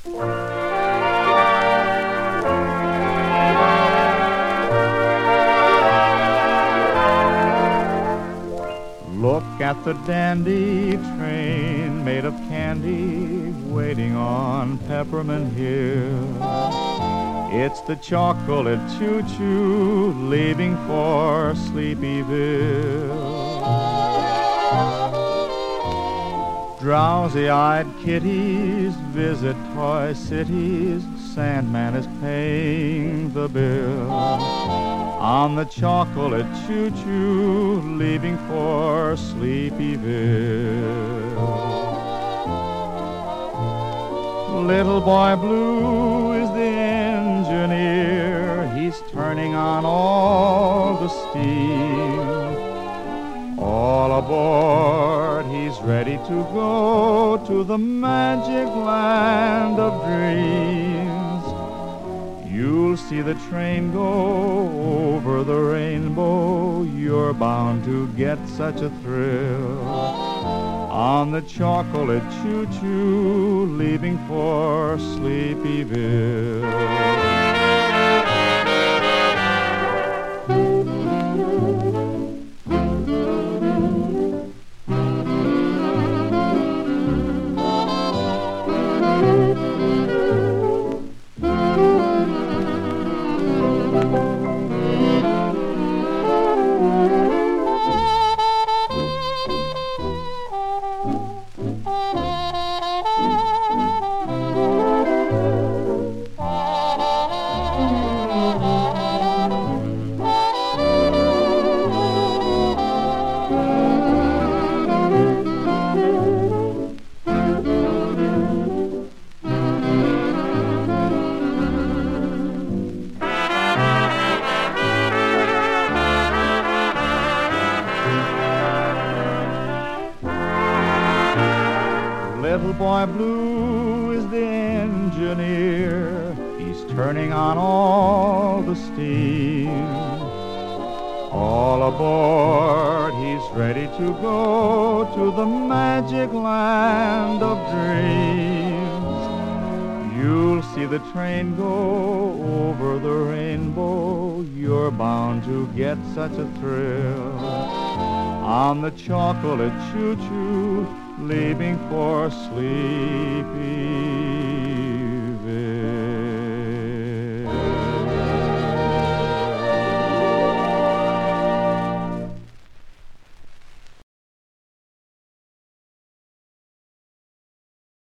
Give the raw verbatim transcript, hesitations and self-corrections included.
Look at the dandy train made of candy waiting on Peppermint Hill. It's the chocolate choo-choo leaving for Sleepyville. Drowsy-eyed kitties visit toy cities. Sandman is paying the bill on the chocolate choo-choo leaving for Sleepyville. Little Boy Blue is the engineer. He's turning on all the steam. All aboard, he's ready to go to the magic land of dreams. You'll see the train go over the rainbow. You're bound to get such a thrill on the chocolate choo-choo leaving for Sleepyville. Little Boy Blue is the engineer. He's turning on all the steam. All aboard, he's ready to go to the magic land of dreams. You'll see the train go over the rainbow. You're bound to get such a thrill on the chocolate choo-choo leaving for Sleepy.